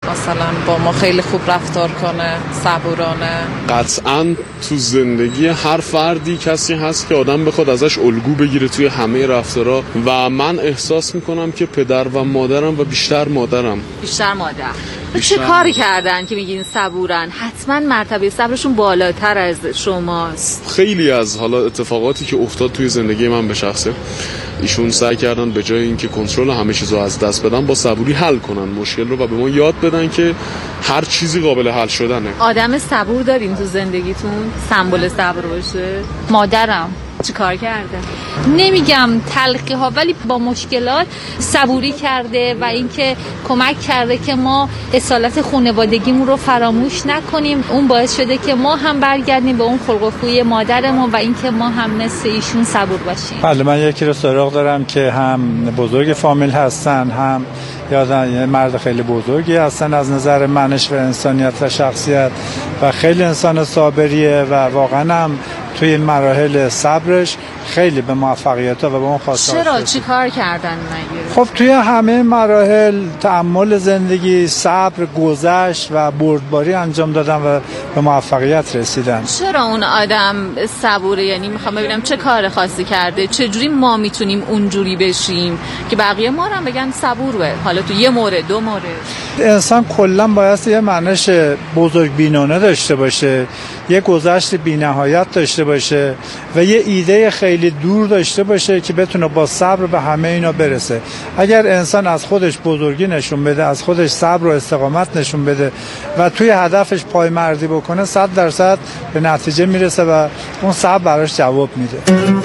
مثلا با ما خیلی خوب رفتار کنه، صبورانه. قطعاً تو زندگی هر فردی کسی هست که آدم بخواد ازش الگو بگیره توی همه رفتارا و من احساس میکنم که پدر و مادرم و بیشتر مادرم. چه کاری کردن که میگین صبورن؟ حتما مرتبه صبرشون بالاتر از شماست. خیلی از حالا اتفاقاتی که افتاد توی زندگی من به شخصه، ایشون سعی کردن به جای اینکه کنترل همه چیزو از دست بدن با صبوری حل کنن مشکل رو و به ما یاد بدن که هر چیزی قابل حل شدنه. آدم صبور دارین تو زندگیتون؟ سمبل صبر باشه؟ مادرم چی کار کرده؟ نمیگم تلخی ها، ولی با مشکلات صبوری کرده و اینکه کمک کرده که ما اصالت خانوادگیمون رو فراموش نکنیم. اون باعث شده که ما هم برگردیم به اون خلق و خوی مادرمون و اینکه ما هم مثل ایشون صبور باشیم. بله، من یکی رو سراغ دارم که هم بزرگ فامیل هستن، هم یه مرد خیلی بزرگی هستن از نظر منش و انسانیت و شخصیت و خیلی انسان صابریه و واقعا هم توی مراحل صبرش خیلی به موفقیت‌ها و به اون خواسته. چرا؟ چی کار کردن مگه؟ خب توی همه مراحل تأمل زندگی، صبر، گذشت و بردباری انجام دادن و به موفقیت رسیدن. چرا اون آدم صبوره؟ یعنی میخوام ببینم چه کار خاصی کرده، چه جوری ما میتونیم اونجوری بشیم که بقیه ما هم بگن صبوره؟ حالا تو یه مورد، دو مورد. انسان کلا باید یه معنیش بزرگ بینانه داشته باشه، یه گذشت بی‌نهایت داشته باشه و یه ایده خیلی دور داشته باشه که بتونه با صبر به همه اینا برسه. اگر انسان از خودش بزرگی نشون بده، از خودش صبر و استقامت نشون بده و توی هدفش پایمردی بکنه، 100% به نتیجه میرسه و اون صبر براش جواب میده.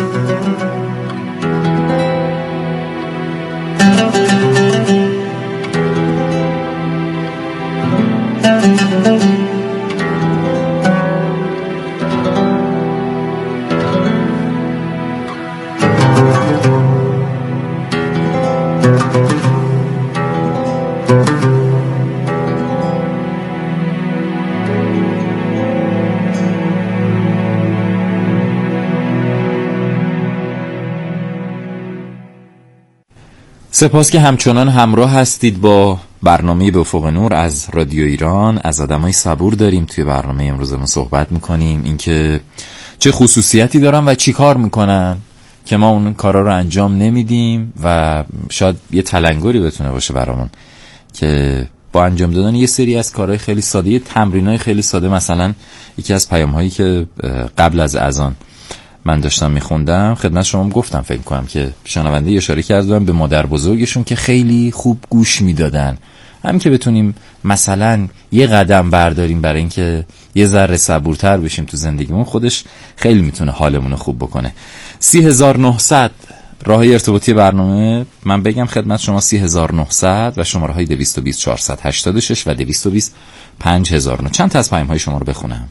سپاس که همچنان همراه هستید با برنامه به افق نور از رادیو ایران. از آدمای صبور داریم توی برنامه امروزمون صحبت میکنیم، اینکه چه خصوصیتی دارن و چی کار میکنن که ما اون کارا رو انجام نمیدیم و شاید یه تلنگری بتونه باشه برامون که با انجام دادن یه سری از کارهای خیلی ساده، یه تمرینای خیلی ساده. مثلا یکی از پیام‌هایی که قبل از اذان من داشتم میخوندم خدمت شما گفتم، فکر کنم که شنونده اشاره کردن به مادر بزرگشون که خیلی خوب گوش میدادن. همین که بتونیم مثلا یه قدم برداریم برای اینکه یه ذره صبورتر بشیم تو زندگیمون، خودش خیلی میتونه حالمون رو خوب بکنه. 30900 راه ارتباطی برنامه، من بگم خدمت شما 30900 و شماره های 220 486 و 220 5009. چند تا از پیام های شما رو بخونم.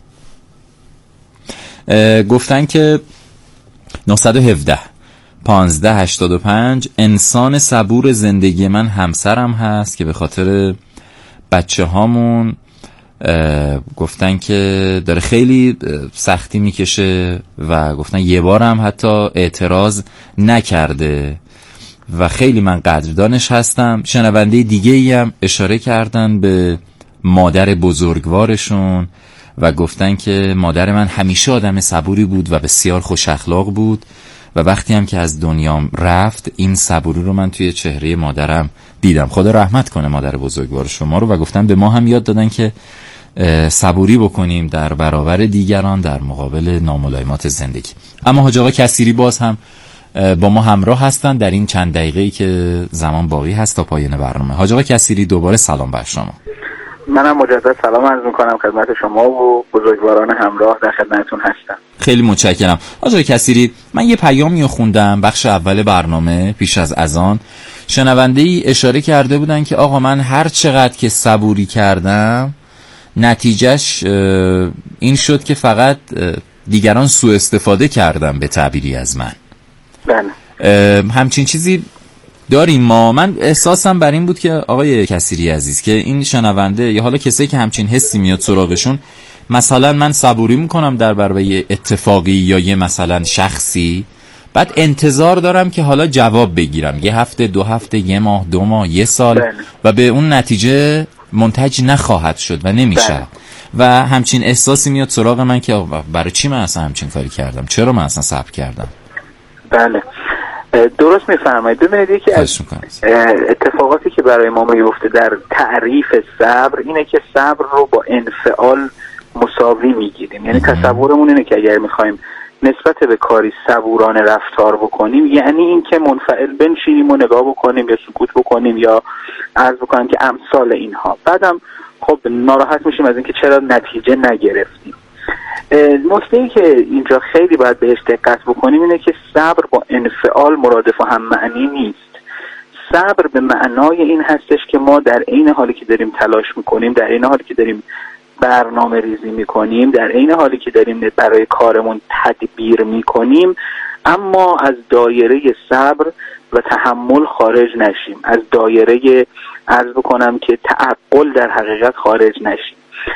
گفتن که 917 1585 انسان صبور زندگی من همسرم هست که به خاطر بچه هامون گفتن که داره خیلی سختی میکشه و گفتن یه بار هم حتی اعتراض نکرده و خیلی من قدردانش هستم. شنونده دیگه ای هم اشاره کردن به مادر بزرگوارشون و گفتن که مادر من همیشه آدم صبوری بود و بسیار خوش اخلاق بود و وقتی هم که از دنیام رفت این صبوری رو من توی چهره مادرم دیدم. خدا رحمت کنه مادر بزرگوار شما رو. و گفتن به ما هم یاد دادن که صبوری بکنیم در برابر دیگران در مقابل ناملایمات زندگی. اما حاج آقا کثیری باز هم با ما همراه هستن در این چند دقیقه‌ای که زمان باقی هست تا پایان برنامه. حاج آقا کثیری دوباره سلام بر شما. منم مجدد سلام عرض میکنم خدمت شما و بزرگواران همراه در خدمتتون هستم. خیلی متشکرم. حاج آقا کثیری، من یه پیامی رو خوندم بخش اول برنامه پیش از اذان. شنونده‌ای اشاره کرده بودن که آقا من هر چقدر که صبوری کردم نتیجهش این شد که فقط دیگران سوء استفاده کردن به تعبیری از من. بله. همچین چیزی داریم ما. من احساسم بر این بود که آقای کثیری عزیز که این شنونده یا حالا کسایی که همچین حسی میاد سراغشون، مثلا من صبوری میکنم در برابر یه اتفاقی یا یه مثلا شخصی، بعد انتظار دارم که حالا جواب بگیرم 1 هفته 2 هفته 1 ماه 2 ماه 1 سال و به اون نتیجه منتج نخواهد شد و نمیشه. و همچین احساسی میاد سراغ من که برای چی من اصلا همچین کاری کردم، چرا من اصلا صبر کردم. بله درست میفرمایید. ببینید یکی از اتفاقاتی که برای ما میفته در تعریف صبر اینه که صبر رو با انفعال مساوی میگیریم. یعنی تصورمون اینه که اگر میخوایم نسبت به کاری صبورانه رفتار بکنیم، یعنی این که منفعل بنشینیم و نگاه بکنیم یا سکوت بکنیم یا عرض بکنیم که امثال اینها. بعدم خب ناراحت میشیم از اینکه چرا نتیجه نگرفتیم. نکته‌ای که اینجا خیلی باید بهش دقت بکنیم اینه که صبر با انفعال مرادف و هم معنی نیست. صبر به معنای این هستش که ما در عین حالی که داریم تلاش میکنیم، در عین حالی که داریم برنامه ریزی میکنیم، در عین حالی که داریم برای کارمون تدبیر میکنیم، اما از دایره صبر و تحمل خارج نشیم، از دایره عرض بکنم که تعقل در حقیقت خارج نشیم.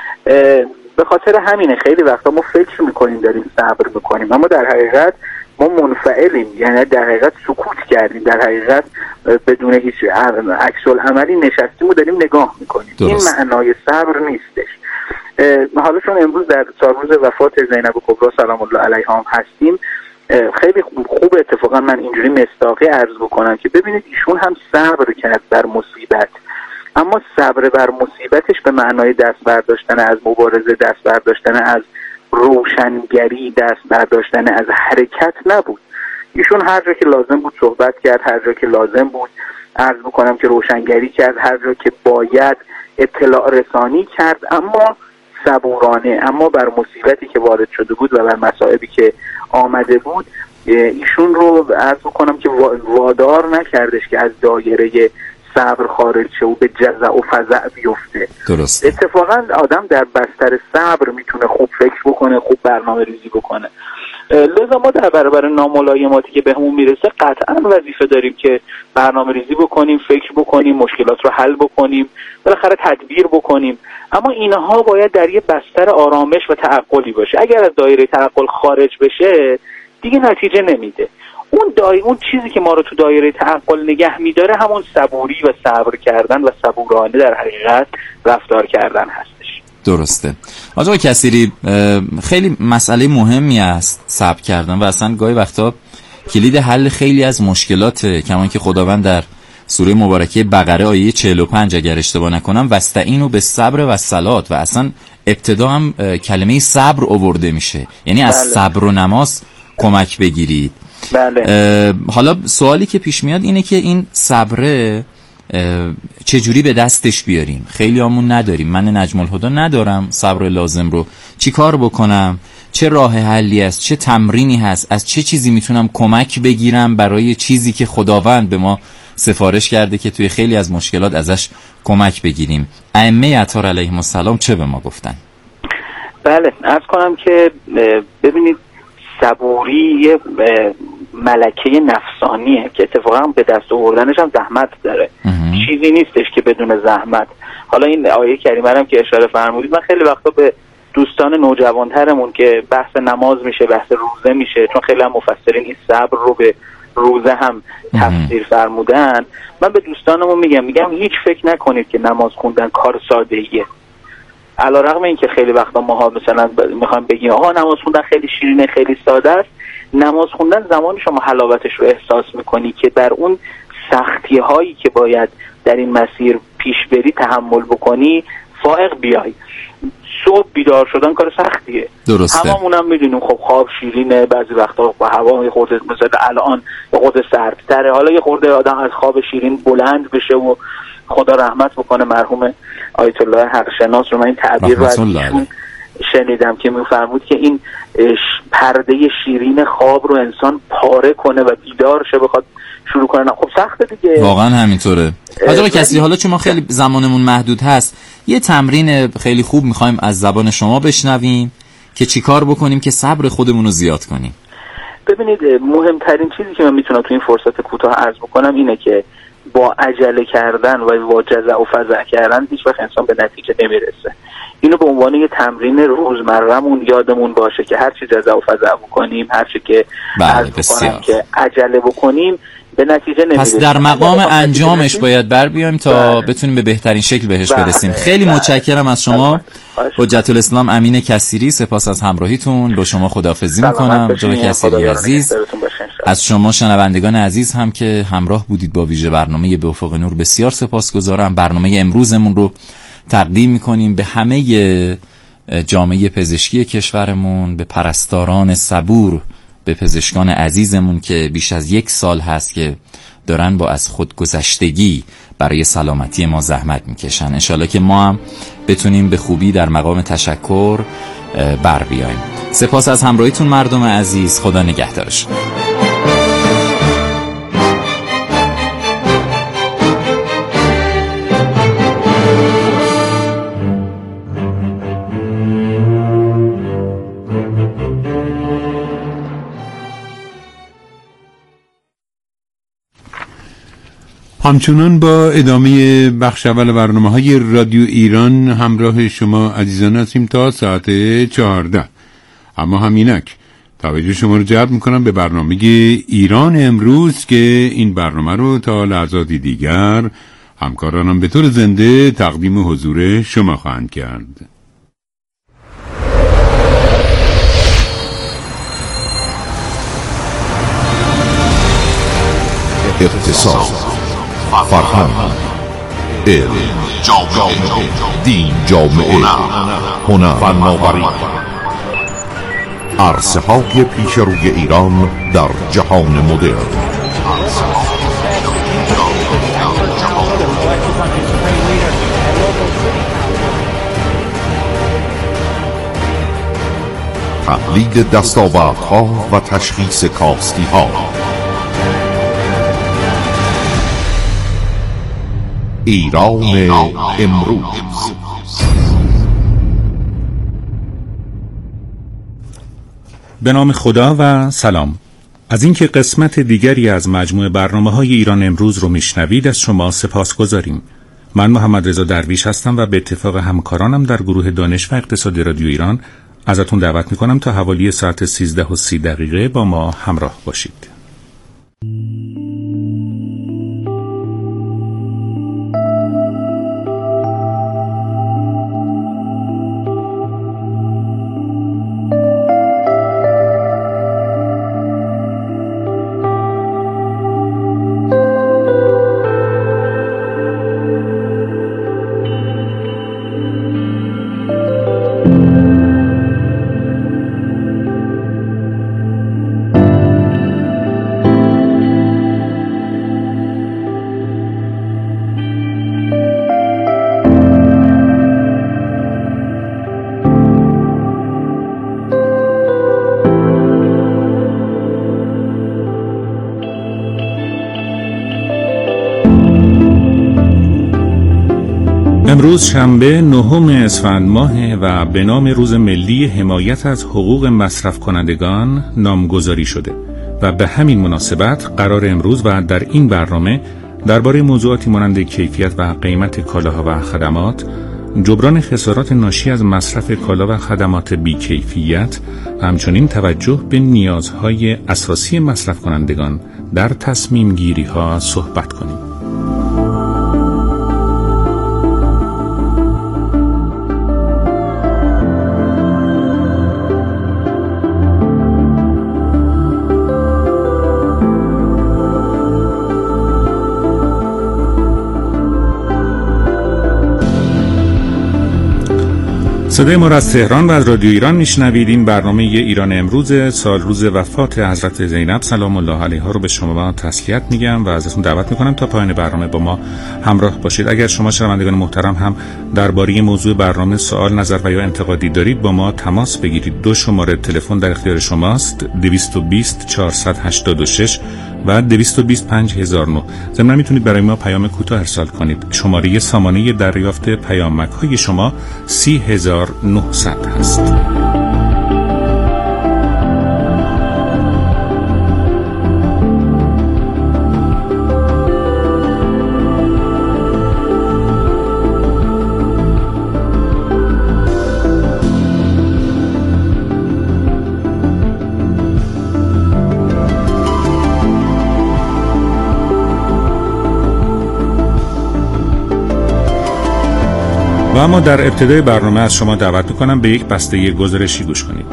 به خاطر همینه خیلی وقتا ما فکر میکنیم داریم صبر میکنیم، اما در حقیقت ما منفعلیم، یعنی در حقیقت سکوت کردیم، در حقیقت بدون هیچ عکس العملی نشستیم و داریم نگاه میکنیم. این معنای صبر نیستش. حالا چون امروز در سالروز وفات زینب کبرا سلام الله علیها هم هستیم، خیلی خوب اتفاقا من اینجوری مصداقی عرض بکنم که ببینید ایشون هم صبر کرد بر مصیبت، اما صبر بر مصیبتش به معنای دست برداشتن از مبارزه، دست برداشتن از روشنگری، دست برداشتن از حرکت نبود. ایشون هر جا که لازم بود صحبت کرد، هر جا که لازم بود عرض بکنم که روشنگری کرد، هر جا که باید اطلاع رسانی کرد، اما صبورانه. اما بر مصیبتی که وارد شده بود و بر مصائبی که آمده بود ایشون رو عرض بکنم که وادار نکردش که از دایره صبر خارج شه و به جزع و فزع بیفته. درست. اتفاقا آدم در بستر صبر میتونه خوب فکر بکنه، خوب برنامه ریزی بکنه. لذا ما در برابر ناملایماتی که بهمون میرسه قطعا وظیفه داریم که برنامه ریزی بکنیم، فکر بکنیم، مشکلات رو حل بکنیم، بالاخره تدبیر بکنیم، اما اینها باید در یه بستر آرامش و تعقلی باشه. اگر از دایره تعقل خارج بشه دیگه نتیجه نمیده. اون چیزی که ما رو تو دایره تعقل نگه میداره همون صبوری و صبر کردن و صبورانه در حقیقت رفتار کردن هستش. درسته. آقای کثیری، خیلی مسئله مهمی است صبر کردن و اصلا گاهی وقتا کلید حل خیلی از مشکلات، کمان که خداوند در سوره مبارکه بقره آیه 45 اگر اشتباه نکنم واستعینوا بالصبر والصلاة و اصلا ابتدا هم کلمه صبر آورده میشه، یعنی از صبر و نماز کمک بگیرید. بله. حالا سوالی که پیش میاد اینه که این صبره چجوری به دستش بیاریم؟ خیلی همون نداریم. من نجم الهدی ندارم صبر لازم رو. چی کار بکنم؟ چه راه حلی است؟ چه تمرینی هست؟ از چه چیزی میتونم کمک بگیرم برای چیزی که خداوند به ما سفارش کرده که توی خیلی از مشکلات ازش کمک بگیریم؟ ائمه اطهار علیهم السلام چه به ما گفتن؟ بله، عرض کنم که ببینید صبوری یه ملکه نفسانیه که اتفاقا به دست آوردنش هم زحمت داره. چیزی نیستش که بدون زحمت. حالا این آیه کریمه هم که اشاره فرمودید، من خیلی وقتا به دوستان نوجوانترمون که بحث نماز میشه، بحث روزه میشه، چون خیلی هم مفسرین این صبر رو به روزه هم تفسیر فرمودن، من به دوستانمون میگم هیچ فکر نکنید که نماز خوندن کار ساده‌ایه. علیرغم اینکه خیلی وقتا ماها مثلا میخوام بگیم آها نماز خوندن خیلی شیرینه، خیلی ساده است، نماز خوندن زمانی شما حلاوتش رو احساس میکنی که در اون سختی هایی که باید در این مسیر پیش بری تحمل بکنی فائق بیای. صبح بیدار شدن کار سختیه. درسته. هممونم میدونیم خب خواب شیرینه، بعضی وقتا با هوا یه خورده مثلا الان یه خورده سردتره، حالا یه خورده آدم از خواب شیرین بلند بشه و خدا رحمت بکنه مرحوم آیت الله حقشناس رو من این تعبیر رو از ایشون شنیدم که میفرمود که این پرده شیرین خواب رو انسان پاره کنه و بیدار شه بخواد شروع کنه. خب سخته دیگه. واقعا همینطوره. آقای کثیری، حالا چون ما خیلی زمانمون محدود هست، یه تمرین خیلی خوب میخوایم از زبان شما بشنویم که چیکار بکنیم که صبر خودمون رو زیاد کنیم. ببینید مهمترین چیزی که من میتونم تو این فرصت کوتاه عرض بکنم اینه که با عجله کردن و با جزع و فزع کردن هیچ وقت انسان به نتیجه نمیرسه. اینو به عنوان یه تمرین روزمره‌مون یادمون باشه که هر چی جزع و فزع بکنیم، هر چی که عرض بکنم که عجله بکنیم، به نتیجه نمیرسیم. پس در مقام انجامش باید بر بیایم تا بتونیم به بهترین شکل بهش برسیم. خیلی متشکرم از شما حجت الاسلام امین کثیری. سپاس از همراهیتون. با شما خداحافظی میکنم جناب کثیری عزیز. از شما شنوندگان عزیز هم که همراه بودید با ویژه برنامه به افق نور بسیار سپاسگزارم. برنامه امروزمون رو تقدیم میکنیم به همه جامعه پزشکی کشورمون، به پرستاران صبور، به پزشکان عزیزمون که بیش از 1 سال هست که دارن با از خودگذشتگی برای سلامتی ما زحمت میکشن. انشالله که ما هم بتونیم به خوبی در مقام تشکر بر بیاییم. سپاس از همراهیتون مردم عزیز. خدا نگهدارشون. همچنان با ادامه بخش اول برنامه‌های رادیو ایران همراه شما عزیزان هستیم تا ساعت 14. اما همینک توجه شما رو جلب میکنم به برنامه ایران امروز که این برنامه رو تا لحظاتی دیگر همکارانم به طور زنده تقدیم حضور شما خواهند کرد. اقتصاد، فرهنگ، علم، دین، جامعه، هنر، فناوری، عرصه‌های پیش روی ایران در جهان مدرن. تحلیل دستاوردها و تشخیص کاستی‌ها. ایران امروز. به نام خدا و سلام. از اینکه قسمت دیگری از مجموعه برنامه‌های ایران امروز رو میشنوید از شما سپاسگزاریم. من محمد رضا درویش هستم و به اتفاق همکارانم در گروه دانش و اقتصاد رادیو ایران ازتون دعوت میکنم تا حوالی ساعت 13:30 با ما همراه باشید. امروز شنبه 9 اسفند ماه و به نام روز ملی حمایت از حقوق مصرف کنندگان نامگذاری شده و به همین مناسبت قرار امروز و در این برنامه درباره موضوعاتی مانند کیفیت و قیمت کالاها و خدمات، جبران خسارات ناشی از مصرف کالا و خدمات بی‌کیفیت و همچنین توجه به نیازهای اساسی مصرف کنندگان در تصمیم گیری ها صحبت کنیم. صدای ما را از تهران و از رادیو ایران میشنوید. این برنامه ایران امروز، سال روز وفات حضرت زینب سلام الله علیها رو به شما تسلیت میگم و ازتون دعوت میکنم تا پایان برنامه با ما همراه باشید. اگر شما شنوندگان محترم هم درباره موضوع برنامه سوال، نظر و یا انتقادی دارید با ما تماس بگیرید. 2 شماره تلفن در اختیار شماست: 220 486 و 220 5009. ضمن میتونید برای ما پیام کوتاه ارسال کنید. شماره سامانه دریافت پیامک‌های شما 30900 هست. و اما در ابتدای برنامه از شما دعوت میکنم به یک بسته گزارشی گوش کنید.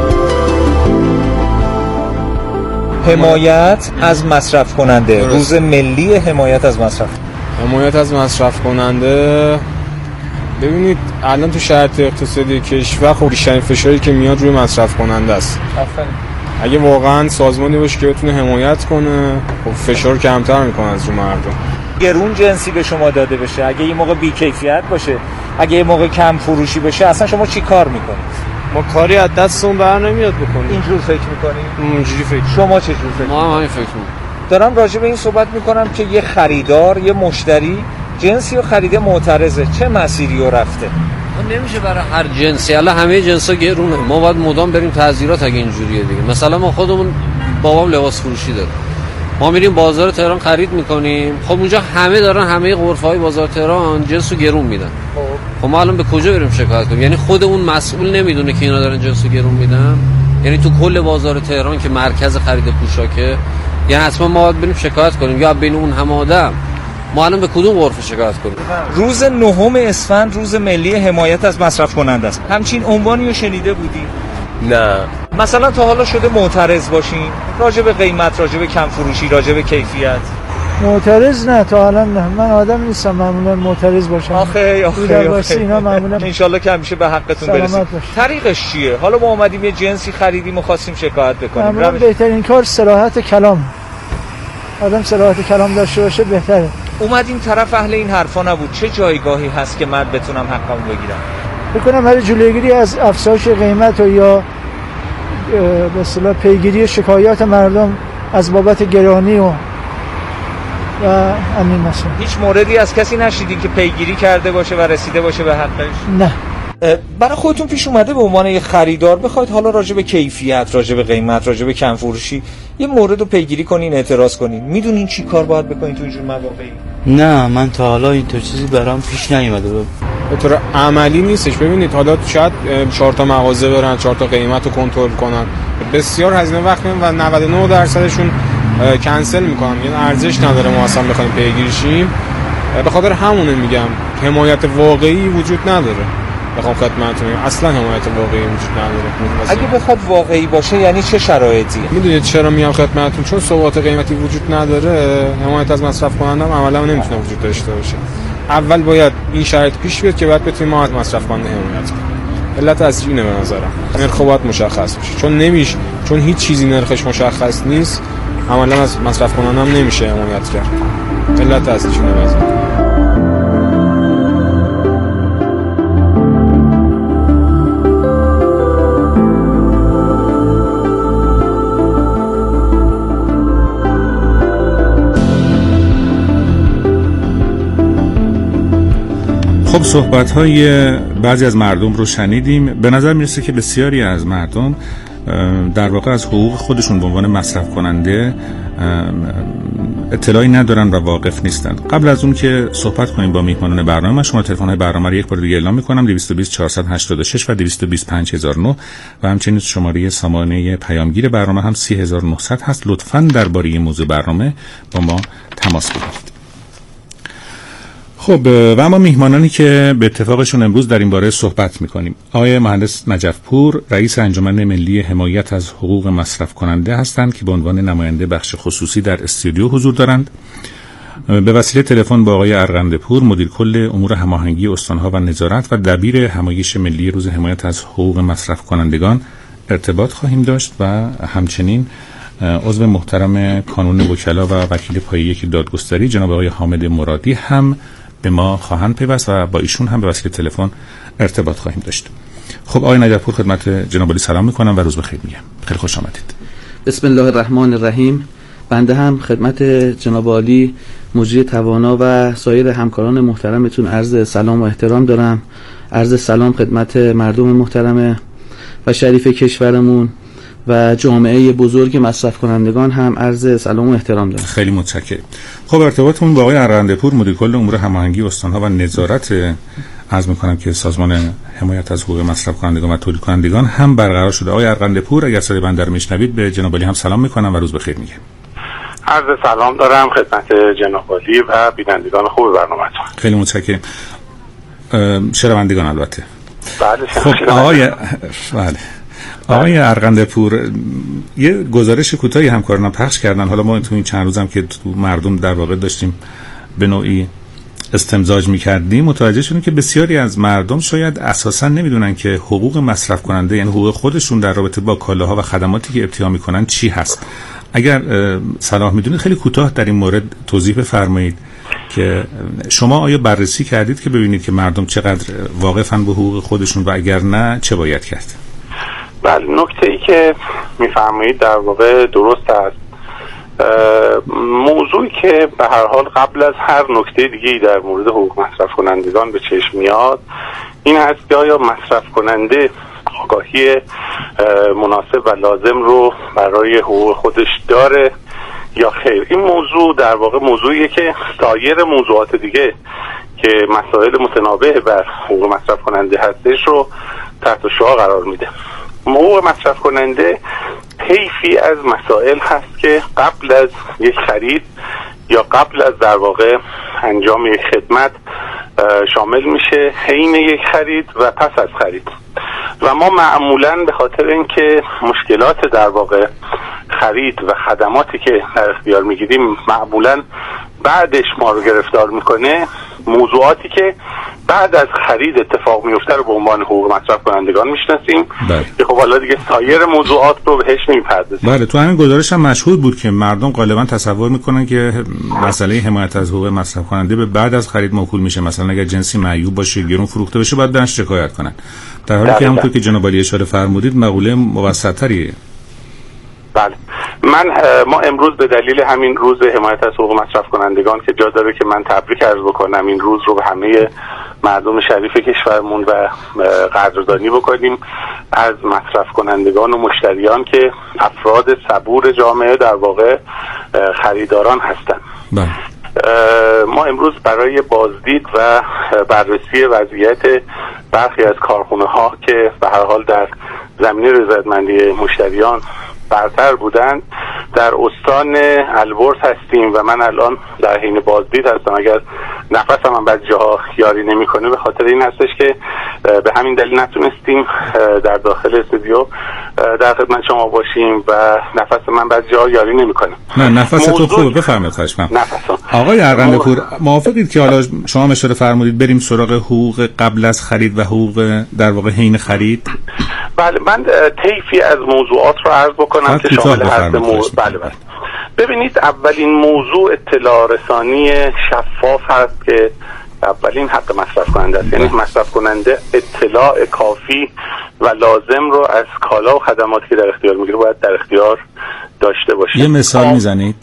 حمایت از مصرف کننده، روز ملی حمایت از مصرف کننده. ببینید الان تو شرایط اقتصادی کشور خب بیشترین فشاری که میاد روی مصرف کننده است. اگه واقعا سازمانی باشه که بتونه حمایت کنه خب فشار کمتر میکنه از رو مردم. گرون جنسی به شما داده بشه، اگه این موقع بی‌کیفیت باشه، اگه این موقع کم فروشی بشه، اصلا شما چی کار میکنید؟ ما کاری از دستمون بر نمیاد بکنیم. اینجور فکر میکنیم؟ اونجوری فکر. شما چه جور فکر؟ ما هم همین فکر میکنیم. دارم راجع به این صحبت میکنم که یه خریدار، یه مشتری جنسی رو خریده معترضه، چه مسیری رو رفته؟ نمیشه برای هر جنسی، الان همه جنسا گرونه، ما باید مدام بریم تعزیرات اگه اینجوریه دیگه. مثلا ما خودمون بابام لباس فروشی داره، ما میریم بازار تهران خرید میکنیم، خب اونجا همه دارن همه غرفه‌های بازار تهران جنسو گرون میدن. خب ما الان به کجا بریم شکایت کنیم؟ یعنی خود اون مسئول نمیدونه که اینا دارن جنسو گرون میدن؟ یعنی تو کل بازار تهران که مرکز خرید پوشاکه، یعنی حتما ما باید بریم شکایت کنیم یا بین اون همه آدم ما الان به کدوم غرفه شکایت کنیم؟ روز 9 اسفند روز ملی حمایت از مصرف کننده است. همچین عنوانی رو شنیده بودی؟ نه. مثلا تا حالا شده معترض باشین راجع به قیمت، راجع به کم فروشی، راجع به کیفیت؟ معترض نه، تا حالا نه. من آدم نیستم معمولا معترض باشم. آخه اینا معمولا ان شاءالله که همیشه به حقتون برسید. طریقش چیه؟ حالا ما اومدیم یه جنسی خریدیم و خواستیم شکایت بکنیم. معمولا بهترین کار صراحت کلام. آدم صراحت کلام داشته باشه بهتره. اومدیم طرف اهل این حرفا نبود، چه جایگاهی هست که من بتونم حقمو بگیرم؟ بکنم برای جلوگیری از افزایش قیمت و یا به اصطلاح پیگیری شکایات مردم از بابت گرانی و همین مسئله. هیچ موردی از کسی نشیدی که پیگیری کرده باشه و رسیده باشه به حقش؟ نه. برای خودتون پیش اومده به عنوان یک خریدار بخواید حالا راجع به کیفیت، راجع به قیمت، راجع به کم فروشی یه مورد رو پیگیری کنین، اعتراض کنین، میدونین چی کار باید بکنین تو اینجور مواقعی؟ نه، من تا حالا اینطور چیزی برام پیش نیومده. به طور عملی نیستش. ببینید حالا شاید 4 تا مغازه برن 4 تا قیمت رو کنترل کنن، بسیار هزینه وقت می‌بره و 99%شون کنسل میکنن، یعنی ارزش نداره ما اصلا بخوایم پیگیری شیم. به خاطر همونه میگم حمایت واقعی وجود نداره. بخوام خدمتتون بگم اصلا حمایت واقعی وجود نداره. اگه بخواد واقعی باشه یعنی چه شرایطی؟ میدونید چرا میام خدمتتون؟ چون ثبات قیمتی وجود نداره، حمایت از مصرف کننده هم عملا نمیتونه وجود داشته باشه. اول باید این شرایط پیش بیاد که بعد بتونیم ما از مصرف کننده حمایت کنیم. علت اصلی اینه به نظرم. نرخ باید مشخص بشه، چون نمیشه، چون هیچ چیزی نرخش مشخص نیست، عملا از مصرف کننده هم نمیشه حمایت کرد. علت اصلیش اینه به نظرم. خب صحبت‌های بعضی از مردم رو شنیدیم. به نظر میرسه که بسیاری از مردم در واقع از حقوق خودشون به عنوان مصرف کننده اطلاعی ندارن و واقف نیستن. قبل از اون که صحبت کنیم با میهمانان برنامه، من شما تلفن‌های برنامه رو یک بار دیگه اعلام می‌کنم: 220 486 و 220 5009 و همچنین شماره سامانه پیامگیر برنامه هم 30900 هست. لطفاً درباره این موضوع برنامه با ما تماس بگیرید. خب و اما میهمانانی که به اتفاقشون امروز در این باره صحبت میکنیم: آقای مهندس نجف‌پور، رئیس انجمن ملی حمایت از حقوق مصرف کننده هستند که به عنوان نماینده بخش خصوصی در استودیو حضور دارند. به وسیله تلفن با آقای ارغندپور، مدیر کل امور هماهنگی استانها و نظارت و دبیر همایش ملی روز حمایت از حقوق مصرف کنندگان ارتباط خواهیم داشت و همچنین عضو محترم کانون وکلا و وکیل پایه یک دادگستری جناب آقای حامد مرادی هم به ما خواهند پیوست و با ایشون هم به وسیله تلفن ارتباط خواهیم داشت. خب آقای نجف‌پور، خدمت جناب عالی سلام میکنم و روز بخیر میگم. خیلی خوش آمدید. بسم الله الرحمن الرحیم. بنده هم خدمت جناب عالی مجری توانا و سایر همکاران محترمتون عرض سلام و احترام دارم. عرض سلام خدمت مردم محترم و شریف کشورمون و جامعه بزرگ مصرف کنندگان هم عرض سلام و احترام دارم. خیلی متشکرم. خب ارتباطمون با آقای ارغندپور، مدیر کل امور هماهنگی استانها و نظارت عرض می‌کنم که سازمان حمایت از حقوق مصرف کنندگان و تولید کنندگان هم برقرار شده. آقای ارغندپور، اگر صدای بنده رو میشنوید به جناب عالی هم سلام می‌کنم و روز بخیر میگم. عرض سلام دارم خدمت جناب عالی و بینندگان خوب برنامه‌تون. خیلی متشکرم. شنوندگان البته. بله. خب آقای ارغندپور، یه گزارش کوتاهی همکاران پخش کردن. حالا ما تو این چند روزم که تو مردم در واقع داشتیم به نوعی استمزاج می‌کردیم، متوجه شدیم که بسیاری از مردم شاید اساساً نمیدونن که حقوق مصرف کننده، یعنی حقوق خودشون در رابطه با کالاها و خدماتی که ابتیاع می‌کنن چی هست. اگر صلاح می‌دونید خیلی کوتاه در این مورد توضیح بفرمایید که شما آیا بررسی کردید که ببینید که مردم چقدر واقفن به حقوق خودشون و اگر نه چه باید کرد؟ بله، نکته‌ای که می‌فرمایید در واقع درست است. موضوعی که به هر حال قبل از هر نکته دیگه‌ای در مورد حقوق مصرف کنندگان به چشم میاد این هست که آیا مصرف کننده آگاهی مناسب و لازم رو برای حقوق خودش داره یا خیر. این موضوع در واقع موضوعیه که سایر موضوعات دیگه که مسائل متنابه بر حقوق مصرف کننده هستش رو تحت شعاع قرار میده. حقوق مصرف کننده طیفی از مسائل هست که قبل از یک خرید یا قبل از در واقع انجام یک خدمت شامل میشه، حین یک خرید و پس از خرید. و ما معمولاً به خاطر اینکه مشکلات در واقع خرید و خدماتی که در اختیار میگیریم معمولاً بعدش ما رو گرفتار میکنه، موضوعاتی که بعد از خرید اتفاق میفته رو به عنوان حقوق مصرف کنندگان میشناسیم که خب حالا دیگه سایر موضوعات رو بهش نمیپردازیم. بله، تو همین گزارش هم مشهود بود که مردم غالبا تصور میکنن که مسئله حمایت از حقوق مصرف کننده به بعد از خرید موکول میشه. مثلا اگر جنسی معیوب باشه، گرون فروخته بشه، باید برنش شکایت کنن، در حالی که همونطور که جناب عالی اشاره فرمودید مقوله موسط‌تریه. بله، ما امروز به دلیل همین روز حمایت از حقوق مصرف کنندگان که جا داره که من تبریک عرض بکنم، این روز رو به همه مردم شریف کشورمون و قدردانی بکنیم از مصرف کنندگان و مشتریان که افراد صبور جامعه در واقع خریداران هستند. ما امروز برای بازدید و بررسی وضعیت برخی از کارخونه ها که به هر حال در زمینه رضایتمندی مشتریان برتر بودن در استان البرز هستیم و من الان در حین بازدید هستم. اگر نفسم من بعضی جاها یاری نمیکنه به خاطر این هستش که به همین دلیل نتونستیم در داخل استودیو در خدمت شما باشیم و نفس من بعضی جاها یاری نمیکنه. نه، نفستون خوبه، بفرمایید. خواهش می‌کنم. آقای ارغندپور، موافقید که حالا شما اشاره فرمودید بریم سراغ حقوق قبل از خرید و حقوق در واقع حین خرید؟ بله، من طیفی از موضوعات رو عرض بکنم که شامل هست. بله. ببینید، اولین موضوع اطلاع رسانی شفاف هست که اولین حق مصرف کننده است. یعنی مصرف کننده اطلاع کافی و لازم رو از کالا و خدماتی که در اختیار میگیره باید در اختیار داشته باشه. یه مثال میزنید؟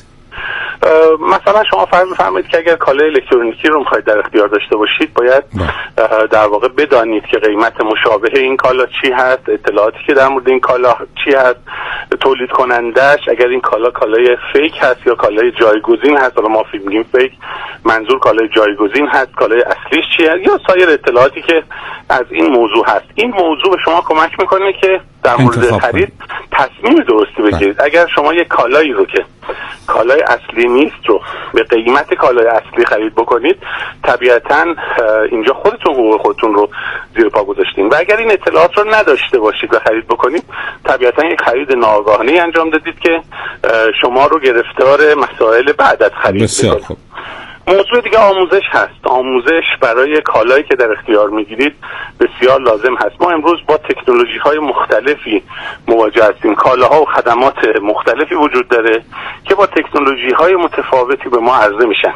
مثلا شما فرض بفرمایید که اگر کالای الکترونیکی رو میخواید در اختیار داشته باشید باید در واقع بدانید که قیمت مشابه این کالا چی هست، اطلاعاتی که در مورد این کالا چی هست، تولید کنندش اگر این کالای فیک هست یا کالای جایگزین هست. حالا ما میگیم فیک، منظور کالای جایگزین هست، کالای اصلیش چیه، یا سایر اطلاعاتی که از این موضوع هست. این موضوع به شما کمک میکنه که در مورد خرید تصمیم درستی بگیرید. اگر شما یک کالایی رو که کالای اصلی نیست رو به قیمت کالای اصلی خرید بکنید، طبیعتاً اینجا خودتون حقوق خودتون رو زیر پا گذاشتین. و اگر این اطلاعات رو نداشته باشید و خرید بکنید، طبیعتاً یک خرید ناآگاهانه انجام دادید که شما رو گرفتار مسائل بعد از خرید می‌کنه. موضوع دیگه آموزش هست. آموزش برای کالایی که در اختیار میگیرید بسیار لازم هست. ما امروز با تکنولوژی های مختلفی مواجه هستیم. کالاها و خدمات مختلفی وجود داره که با تکنولوژی های متفاوتی به ما عرضه میشن.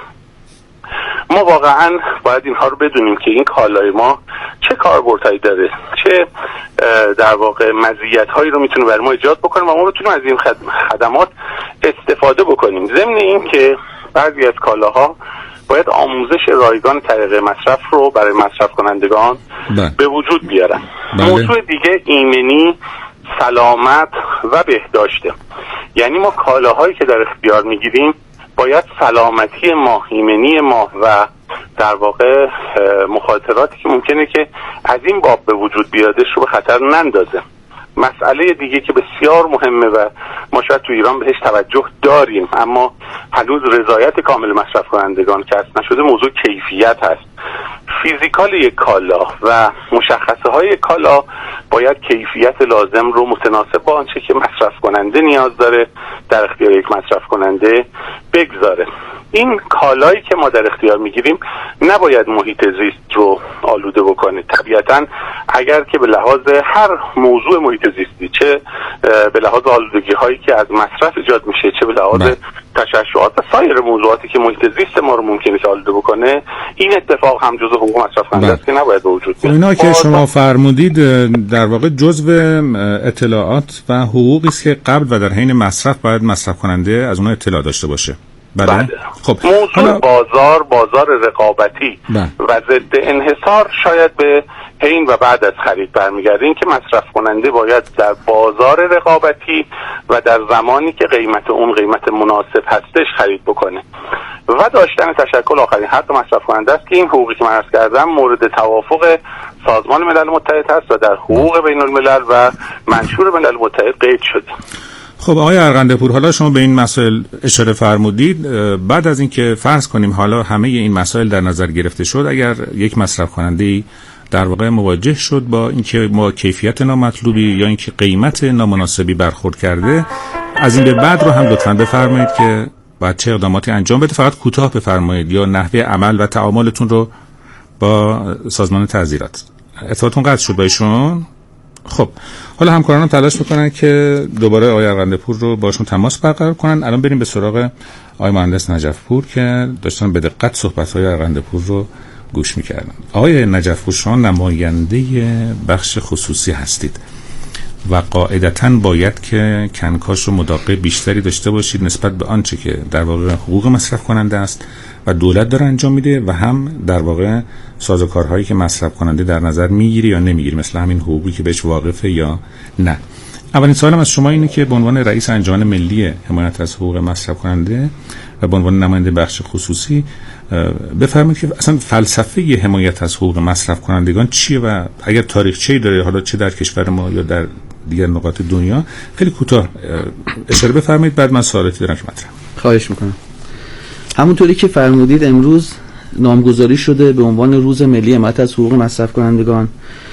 ما واقعا باید اینها رو بدونیم که این کالای ما چه کاربردهایی داره، چه در واقع مزیت‌هایی رو میتونه برای ما ایجاد بکنه و ما بتونیم از این خدمات استفاده بکنیم. ضمن این که بعضی از کالاها باید آموزش رایگان طریق مصرف رو برای مصرف کنندگان به وجود بیارن. موضوع دیگه ایمنی، سلامت و بهداشته. یعنی ما کالاهایی که در اختیار میگیریم باید سلامتی ما، ایمنی ما و در واقع مخاطراتی که ممکنه که از این باب به وجود بیادش رو به خطر نندازه. مسئله دیگه که بسیار مهمه و ما شاید تو ایران بهش توجه داریم اما هنوز رضایت کامل مصرف کنندگان کسب نشده، موضوع کیفیت هست. فیزیکال یک کالا و مشخصه های کالا باید کیفیت لازم رو متناسب با آنچه که مصرف کننده نیاز داره در اختیار یک مصرف کننده بگذاره. این کالایی که ما در اختیار میگیریم نباید محیط زیست رو آلوده بکنه. طبیعتاً اگر که به لحاظ هر موضوع محیط زیستی، چه به لحاظ آلودگی هایی که از مصرف ایجاد میشه، چه به لحاظ تشعشعات و سایر موضوعاتی که محیط زیست ما رو ممکنه که آلوده بکنه، این اتفاق هم جزء حقوق مصرف کننده است که نباید به وجود بیاد. اینا که شما فرمودید در واقع جزء اطلاعات و حقوقی است که قبل و در حین مصرف باید مصرف کننده از اونها اطلاع داشته باشه. بله. خب موضوع بازار رقابتی و ضد انحصار شاید به حین و بعد از خرید برمیگرده. این که مصرف کننده باید در بازار رقابتی و در زمانی که قیمت اون قیمت مناسب هستش خرید بکنه و داشتن تشکل آخرین حق مصرف کننده است که این حقوقی که من عرض کردم مورد توافق سازمان ملل متحد هست و در حقوق بین الملل و منشور ملل متحد قید شده. خب آقای ارغنده پور، حالا شما به این مسائل اشاره فرمودید. بعد از اینکه فرض کنیم حالا همه این مسائل در نظر گرفته شد، اگر یک مصرف کننده در واقع مواجه شد با اینکه ما کیفیت نامطلوبی یا اینکه قیمت نامناسبی برخورد کرده، از این به بعد رو هم لطفاً بفرمایید که باید چه اقداماتی انجام بده. فقط کوتاه بفرمایید یا نحوه عمل و تعاملتون رو با سازمان تعزیرات. ارتباطتون قطع شد با ایشون؟ خب حالا همکارانم تلاش میکنن که دوباره آقای ارغنده پور رو باشون تماس برقرار کنن. الان بریم به سراغ آقای مهندس نجف پور که داشتن به دقت صحبت‌های ارغنده پور رو گوش میکردن. آقای نجف پور، شما نماینده بخش خصوصی هستید و قاعدتاً باید که کنکاش و مداقه بیشتری داشته باشید نسبت به آنچه که در واقع حقوق مصرف کننده است و دولت داره انجام میده و هم در واقع سازوکارهایی که مصرف کننده در نظر میگیری یا نمیگیری، مثل همین حقوقی که بهش واقفه یا نه. اولین سوالم از شما اینه که به عنوان رئیس انجمن ملی حمایت از حقوق مصرف کننده و به عنوان نماینده بخش خصوصی بفرمایید که اصلا فلسفه حمایت از حقوق مصرف کنندگان چیه و اگر تاریخچه‌ای داره، حالا چه در کشور ما یا در دیگر نقاط دنیا، خیلی کوتاه اشاره بفرمایید. بعد من سوالاتی دارم که مطرح. خواهش میکنم. همونطوری که فرمودید امروز نامگذاری شده به عنوان روز ملی حمایت از حقوق مصرف کنندگان.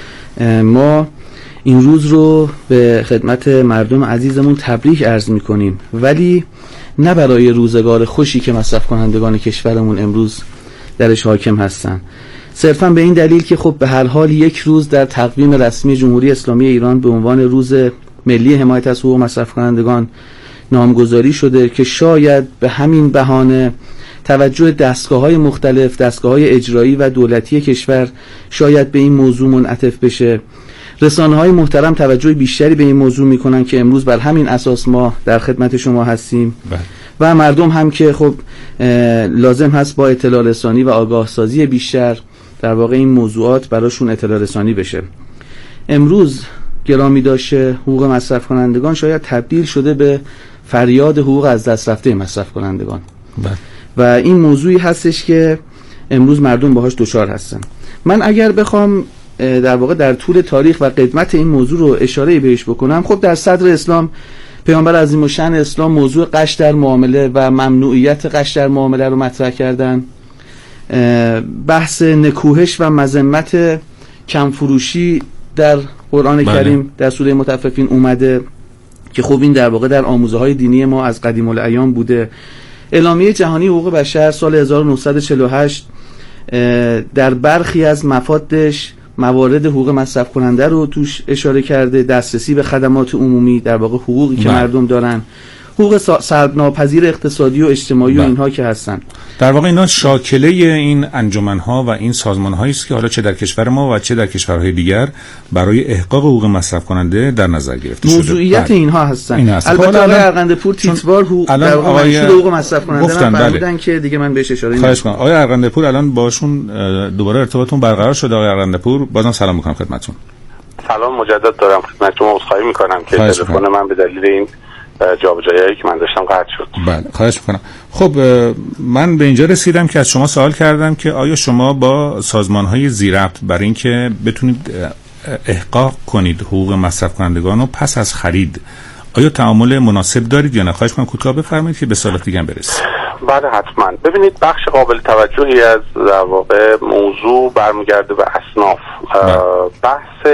ما این روز رو به خدمت مردم عزیزمون تبریک عرض میکنیم، ولی نه برای روزگار خوشی که مصرف کنندگان کشورمون امروز درش حاکم هستن، صرفا به این دلیل که خب به هر حال یک روز در تقویم رسمی جمهوری اسلامی ایران به عنوان روز ملی حمایت از حقوق مصرف کنندگان نامگذاری شده که شاید به همین بهانه توجه دستگاه‌های مختلف، دستگاه‌های اجرایی و دولتی کشور شاید به این موضوع منعطف بشه. رسانه‌های محترم توجه بیشتری به این موضوع میکنن که امروز بر همین اساس ما در خدمت شما هستیم و مردم هم که خب لازم هست با اطلاع رسانی و آگاه سازی بیشتر در واقع این موضوعات براشون اطلاع رسانی بشه. امروز گرامی داشته حقوق مصرف کنندگان شاید تبدیل شده به فریاد حقوق از دست رفته مصرف کنندگان و این موضوعی هستش که امروز مردم باهاش دچار هستن. من اگر بخوام در واقع در طول تاریخ و قدمت این موضوع رو اشاره بهش بکنم، خب در صدر اسلام پیامبر عظیم الشأن اسلام موضوع غش در معامله و ممنوعیت غش در معامله رو مطرح کردن. بحث نکوهش و مذمت کمفروشی در قرآن کریم در سوره مطففین اومده که خب این در واقع در آموزه های دینی ما از قدیم الایام بوده. اعلامیه جهانی حقوق بشر سال 1948 در برخی از مفادش موارد حقوق مصرف کننده رو توش اشاره کرده، دسترسی به خدمات عمومی، در واقع حقوقی که مردم دارن، حقوق سلب ناپذیر اقتصادی و اجتماعی و اینها که هستن. در واقع اینا شاکله این انجمن‌ها و این سازمان‌هایی است که حالا چه در کشور ما و چه در کشورهای دیگر برای احقاق حقوق مصرف کننده در نظر گرفته شده. موضوعیت اینها هستن. البته آقای ارغنده پور تیتوار در واقع منشور حقوق مصرف کننده فرمودن که دیگه من بهش اشاره نمی‌کنم. آقای ارغنده پور الان باشون دوباره ارتباطتون برقرار شده. آقای ارغنده پور بازم سلام می‌کنم خدمتتون. سلام مجدد دارم خدمت شما. عذرخواهی می‌کنم که تلفن من به دلیل این جابجایی‌هایی که من داشتم قطع شد. بله خواهش می‌کنم. خب من به اینجا رسیدم که از شما سوال کردم که آیا شما با سازمان‌های ذی‌ربط برای اینکه بتونید احقاق کنید حقوق مصرف کنندگان رو پس از خرید آیا تعامل مناسب دارید یا نه؟ خواهش می‌کنم کوتاه بفرمایید که به سوالات دیگه هم برسیم. بله حتما. ببینید بخش قابل توجهی از در واقع موضوع برمیگرده به اصناف. بحث